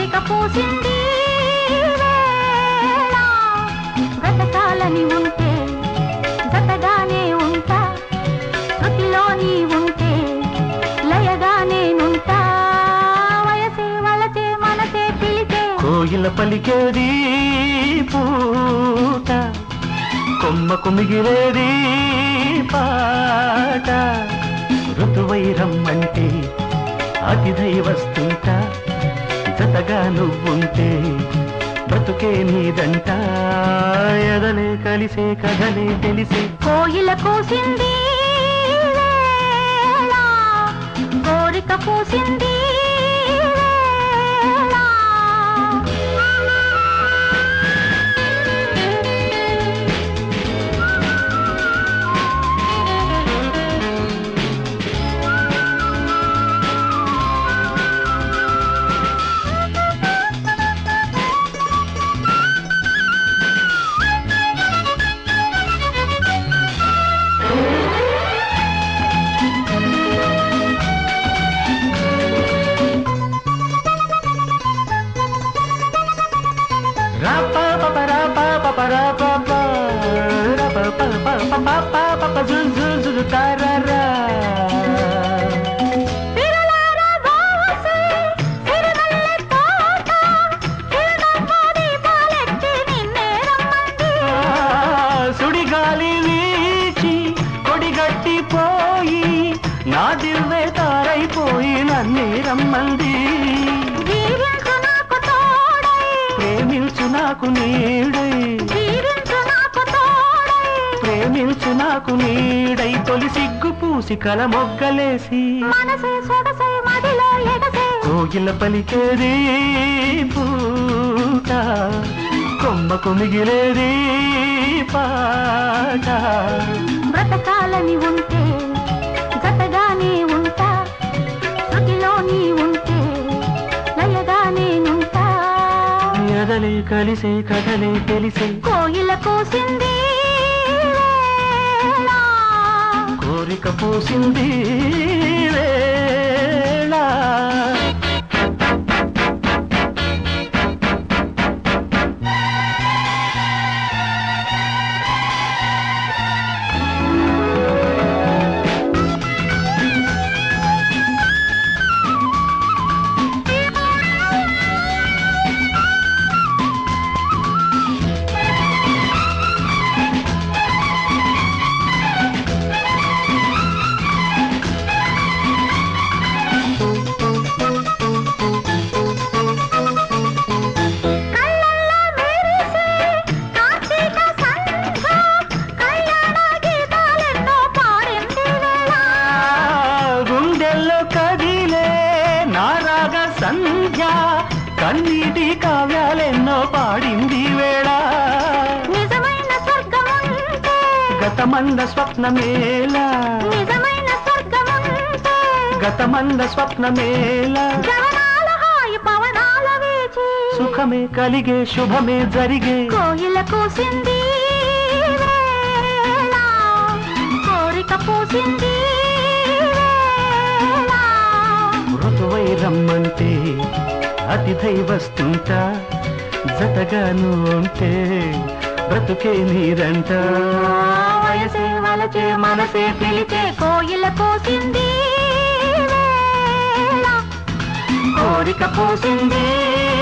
కోరిక పూసింది వేళ బ్రతకాలని ఉంటే జతగానే ఉంటా శృతిలోని ఉంటే లయగానే నుంటా వయసే వలచే మనసే పిలిచే కోయిల పలికేది పూట కొమ్మకు మిగిలేది పాట ఋతువై రమ్మంటే అతిథై వస్తుంటా జతగా నువ్వుంటే బ్రతుకే నీదంట ఎదలే కలిసే కథలే తెలిసే కోయిల కూసింది వేళ కోరిక పూసింది సుడిగాలి వీచి కొడిగట్టిపోయి నా దివ్వే తారైపోయి నన్నే రమ్మంది ప్రేమించు నాకు నీడై ప్రేమించు నాకు నీడై తొలి సిగ్గు పూసి కల మొగ్గలేసి కోయిల పలికేది పూట కొమ్మకు మిగిలేది పాట బ్రతకాలని ఉంటే జతగానే ఉంటా శృతిలోని ఉంటే లయగానే నుంటా ఎదలే కలిసే కథలే తెలిసే కోయిల కూసింది వేళ కోరిక పూసింది వేళ సంధ్య కన్నీటి కావ్యాలెన్నో పాడింది వేళ నిజమైన స్వర్గముంటే గతమంద స్వప్నమేళ నిజమైన స్వర్గముంటే గతమంద స్వప్నమేళ జవనాల హాయి పవనాల వీచి సుఖమే కలిగే శుభమే జరిగే కోయిల కూసింది వేళ కోరిక పూసింది ఋతువై రమ్మంటే అతిథై వస్తుంటా జతగాను ఉంటే బ్రతుకే నీదంట వయసే వలచే మనసే పిలిచే కోయిల కూసింది వేళ కోరిక పూసింది